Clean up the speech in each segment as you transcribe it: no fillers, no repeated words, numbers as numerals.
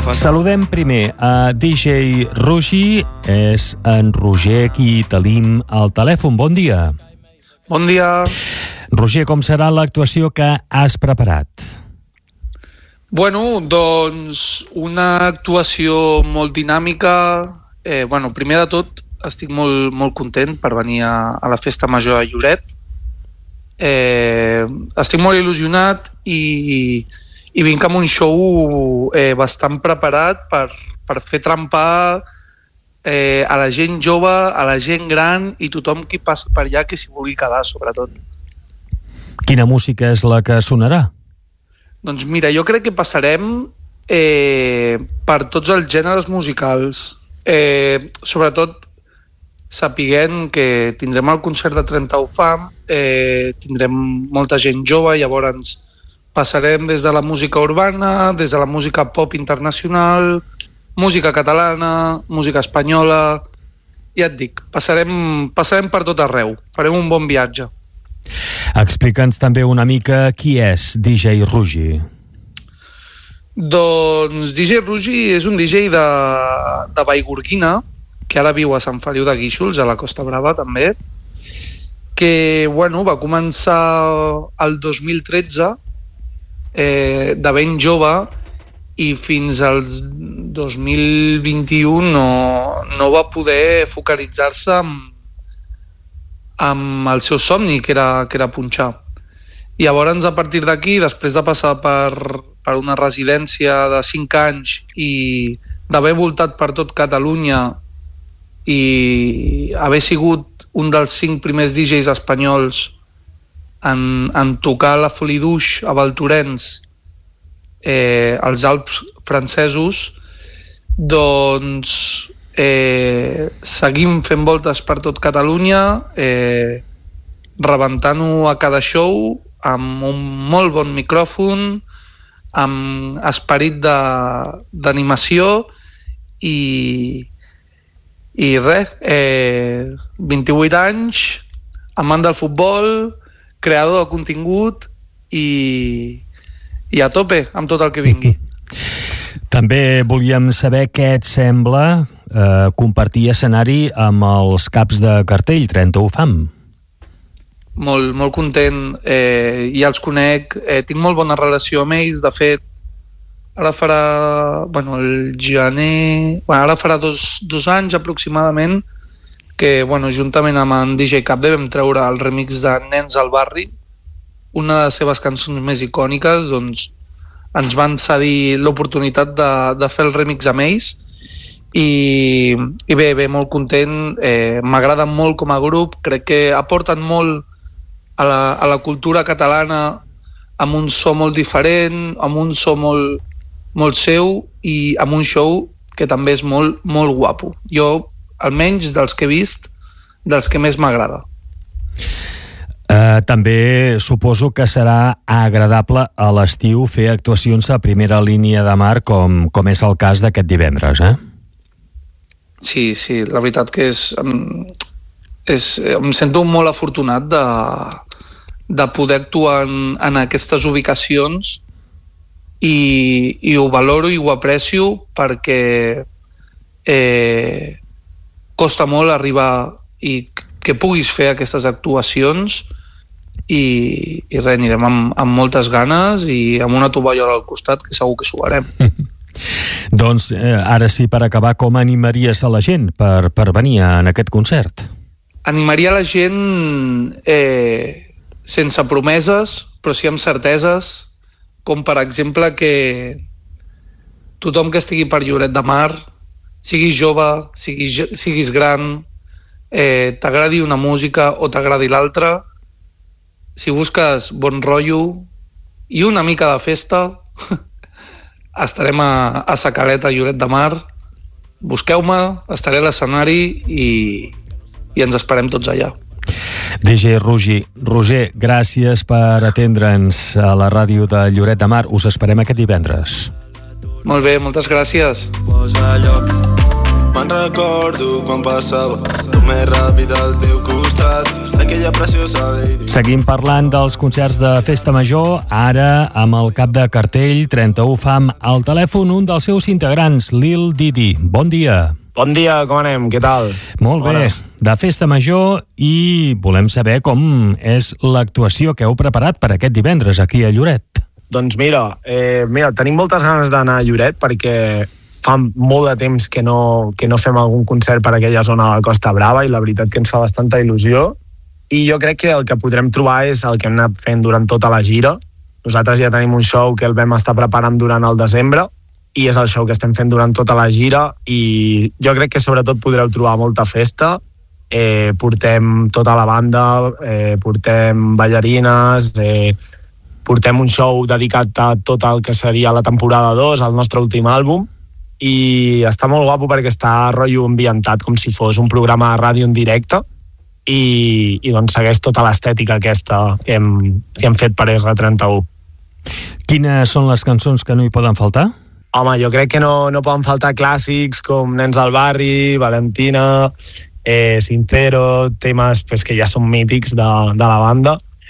Saludem primer a DJ Rugi, és en Roger qui tenim al telèfon. Bon dia. Bon dia. Roger, com serà l'actuació que has preparat? Bueno, doncs una actuació molt dinàmica. Primer de tot, estic molt content per venir a la Festa Major de Lloret. Estic molt il·lusionat i vinc amb un show bastant preparat per fer trempar a la gent jove, a la gent gran i tothom qui passi per allà que s'hi vulgui quedar, sobretot. Quina música és la que sonarà? Doncs mira, jo crec que passarem per tots els gèneres musicals. Sobretot sapiguent que tindrem el concert de 31 Fam, tindrem molta gent jove, llavors passarem des de la música urbana, des de la música pop internacional, música catalana, música espanyola. Ja et dic, passarem per tot arreu, farem un bon viatge. Explica'ns també una mica qui és DJ Rugi. Doncs DJ Rugi és un DJ de Vallgorguina, que ara viu a Sant Feliu de Guíxols, a la Costa Brava també, que va començar el 2013 de ben jove i fins al 2021 no va poder focalitzar-se amb el seu somni, que era punxar. I llavors, a partir d'aquí, després de passar per una residència de 5 anys i d'haver voltat per tot Catalunya i haver sigut un dels 5 primers DJs espanyols en tocar la Folie Douce a Valtorens, als Alps francesos, doncs seguim fent voltes per tot Catalunya, rebentant-ho a cada show amb un molt bon micròfon, amb esperit d'animació i res, 28 anys, amant del futbol, creador de contingut i a tope amb tot el que vingui. També volíem saber què et sembla compartir escenari amb els caps de cartell 31 Fam. Molt content, ja els conec, tinc molt bona relació amb ells. De fet, ara farà el gener, ara farà dos anys aproximadament que juntament amb en DJ Capde vam treure el remix de Nens al barri, una de les seves cançons més icòniques. Doncs ens van cedir l'oportunitat de fer el remix amb ells i bé, molt content. M'agraden molt com a grup, crec que aporten molt a la cultura catalana, amb un so molt diferent, amb un so molt seu i amb un show que també és molt guapo. Jo, almenys dels que he vist, dels que més m'agrada. També suposo que serà agradable a l'estiu fer actuacions a primera línia de mar, com és el cas d'aquest divendres, eh? Sí, la veritat que em sento molt afortunat de poder actuar en aquestes ubicacions i ho valoro i ho aprecio perquè costa molt arribar i que puguis fer aquestes actuacions i res, anirem amb moltes ganes i amb una tovallola al costat que segur que suarem. Doncs ara sí, per acabar, com animaries a la gent per venir en aquest concert? Animaria la gent sense promeses, però sí amb certeses, com per exemple que tothom que estigui per Lloret de Mar, siguis jove, siguis gran, t'agradi una música o t'agradi l'altra, si busques bon rotllo i una mica de festa, estarem a Sa Caleta, a Lloret de Mar. Busqueu-me, estaré a l'escenari i ens esperem tots allà. DJ Rugi. Roger, gràcies per atendre'ns a la ràdio de Lloret de Mar. Us esperem aquest divendres. Molt bé, moltes gràcies. Me'n recordo quan passava tot més ràpid al teu costat, aquella preciosa lady. Seguim parlant dels concerts de Festa Major, ara amb el cap de cartell 31 Fam. Al telèfon un dels seus integrants, Lil Didi. Bon dia. Bon dia, com anem? Què tal? Molt bé, de Festa Major, i volem saber com és l'actuació que heu preparat per aquest divendres aquí a Lloret. Doncs mira, tenim moltes ganes d'anar a Lloret perquè fa molt de temps que no fem algun concert per aquella zona de la Costa Brava i la veritat que ens fa bastanta il·lusió. I jo crec que el que podrem trobar és el que hem anat fent durant tota la gira. Nosaltres ja tenim un show que el vam estar preparant durant el desembre i és el show que estem fent durant tota la gira, i jo crec que sobretot podreu trobar molta festa. Portem tota la banda, portem ballarines, portem un show dedicat a tot el que seria la temporada 2, el nostre últim àlbum, i està molt guapo perquè està rotllo ambientat com si fos un programa de ràdio en directe i doncs segueix tota l'estètica aquesta que hem fet per R31. Quines són les cançons que no hi poden faltar? Home, jo crec que no poden faltar clàssics com Nens del barri, Valentina, Sincero, temes que ja són mítics de la banda.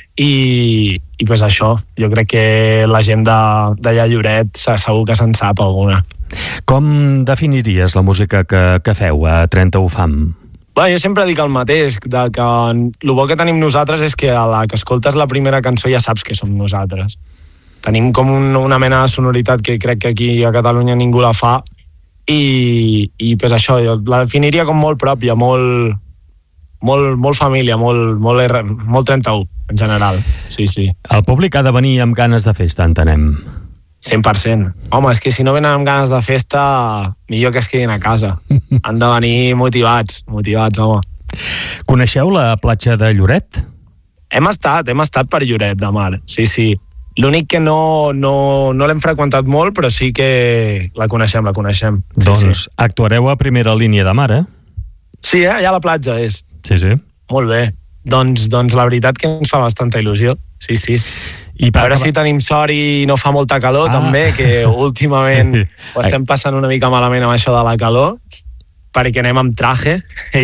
I pues això, jo crec que la gent d'allà a Lloret segur que se'n sap alguna. Com definiries la música que feu a 31 Fam? Bé, jo sempre dic el mateix, que el bo que tenim nosaltres és que a la que escoltes la primera cançó ja saps que som nosaltres. Tenim com una mena de sonoritat que crec que aquí a Catalunya ningú la fa, i pues això, jo la definiria com molt pròpia, molt família, molt 31 en general, sí. El públic ha de venir amb ganes de festa, entenem. 100%. Home, és que si no venen amb ganes de festa, millor que es quedin a casa. Han de venir motivats, home. Coneixeu la platja de Lloret? Hem estat per Lloret de Mar, sí. L'únic que no l'hem freqüentat molt, però sí que la coneixem. Doncs actuareu a primera línia de mar, eh? Sí, allà a la platja és. Sí. Molt bé. Doncs la veritat que ens fa bastanta il·lusió, sí. I a veure si tenim sort i no fa molta calor, també, que últimament ho estem passant una mica malament amb això de la calor, perquè anem amb traje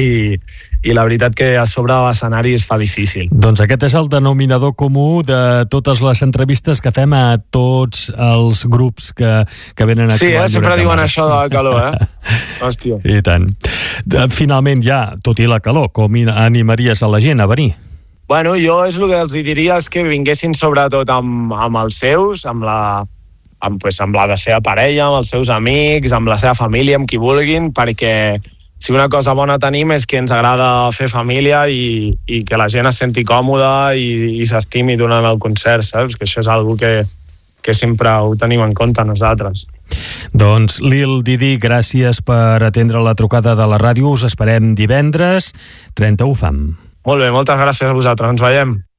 i la veritat que a sobre de l'escenari es fa difícil. Doncs aquest és el denominador comú de totes les entrevistes que fem a tots els grups que venen a actuar. Sí, sempre diuen això de la calor, Hòstia. I tant. Finalment ja, tot i la calor, com animaries a la gent a venir? Bueno, jo és el que els diria és que vinguessin sobretot amb els seus, amb la seva parella, amb els seus amics, amb la seva família, amb qui vulguin, perquè si una cosa bona tenim és que ens agrada fer família i que la gent es senti còmoda i s'estimi durant el concert, saps? Que això és una cosa que sempre ho tenim en compte nosaltres. Doncs Lil Didi, gràcies per atendre la trucada de la ràdio. Us esperem divendres, 31 Fam. Molt bé, moltes gràcies a vosaltres. Ens veiem.